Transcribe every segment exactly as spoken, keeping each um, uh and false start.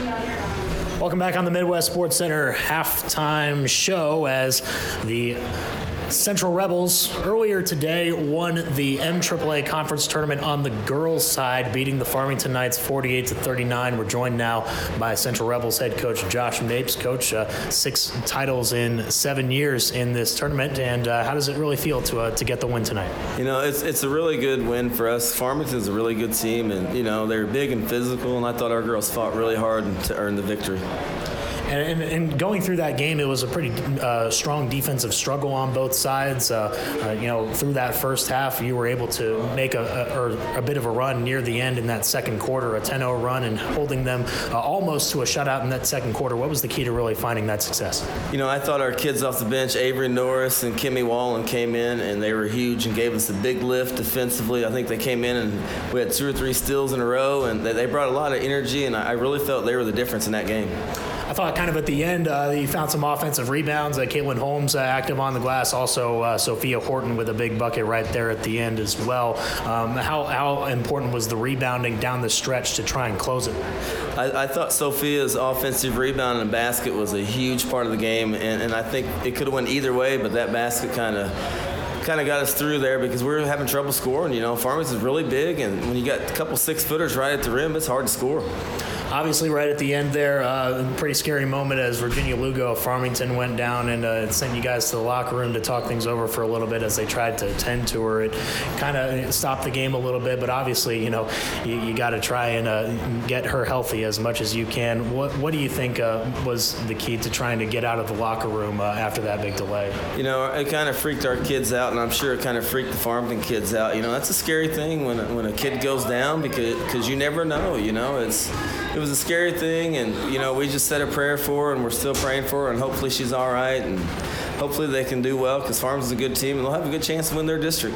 Welcome back on the Midwest Sports Center halftime show as the Central Rebels earlier today won the M triple A Conference Tournament on the girls' side, beating the Farmington Knights forty-eight to thirty-nine. We're joined now by Central Rebels head coach Josh Mapes. Coach, uh, six titles in seven years in this tournament, and uh, how does it really feel to uh, to get the win tonight? You know, it's it's a really good win for us. Farmington's a really good team, and you know they're big and physical, and I thought our girls fought really hard to earn the victory. And, and, and going through that game, it was a pretty uh, strong defensive struggle on both sides. Uh, uh, you know, through that first half, you were able to make a, a, or a bit of a run near the end in that second quarter, a ten oh run, and holding them uh, almost to a shutout in that second quarter. What was the key to really finding that success? You know, I thought our kids off the bench, Avery Norris and Kimmy Wallen, came in, and they were huge and gave us a big lift defensively. I think they came in and we had two or three steals in a row, and they, they brought a lot of energy, and I really felt they were the difference in that game. I thought kind of at the end, uh, you found some offensive rebounds. Uh, Caitlin Holmes uh, active on the glass. Also, uh, Sophia Horton with a big bucket right there at the end as well. Um, how, how important was the rebounding down the stretch to try and close it? I, I thought Sophia's offensive rebound and basket was a huge part of the game, and, and I think it could have went either way, but that basket kind of kind of got us through there because we were having trouble scoring. You know, Farmington's is really big, and when you got a couple six-footers right at the rim, it's hard to score. Obviously, right at the end there, uh, pretty scary moment as Virginia Lugo of Farmington went down and uh, sent you guys to the locker room to talk things over for a little bit as they tried to tend to her. It kind of stopped the game a little bit, but obviously, you know, you, you got to try and uh, get her healthy as much as you can. What What do you think uh, was the key to trying to get out of the locker room uh, after that big delay? You know, it kind of freaked our kids out, and I'm sure it kind of freaked the Farmington kids out. You know, that's a scary thing when a, when a kid goes down because because you never know. You know, it's it was a scary thing, and you know we just said a prayer for her, and we're still praying for her, and hopefully she's all right, and hopefully they can do well because Farms is a good team, and they'll have a good chance to win their district.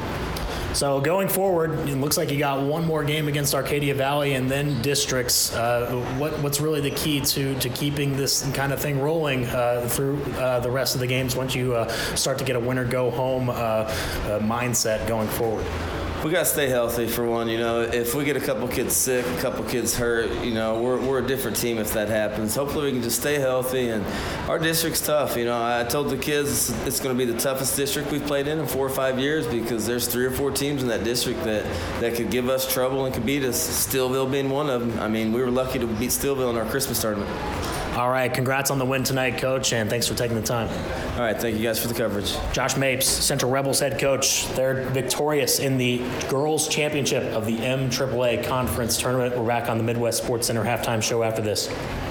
So going forward, it looks like you got one more game against Arcadia Valley and then districts. Uh, what what's really the key to to keeping this kind of thing rolling uh, through uh, the rest of the games once you uh, start to get a winner go home uh, uh, mindset going forward? We got to stay healthy for one. You know, if we get a couple kids sick, a couple kids hurt, you know, we're we're a different team if that happens. Hopefully we can just stay healthy. And our district's tough. You know, I told the kids it's, it's going to be the toughest district we've played in in four or five years because there's three or four teams in that district that, that could give us trouble and could beat us. Steelville being one of them. I mean, we were lucky to beat Steelville in our Christmas tournament. All right, congrats on the win tonight, Coach, and thanks for taking the time. All right, thank you guys for the coverage. Josh Mapes, Central Rebels head coach. They're victorious in the girls' championship of the M triple A Conference Tournament. We're back on the Midwest Sports Center halftime show after this.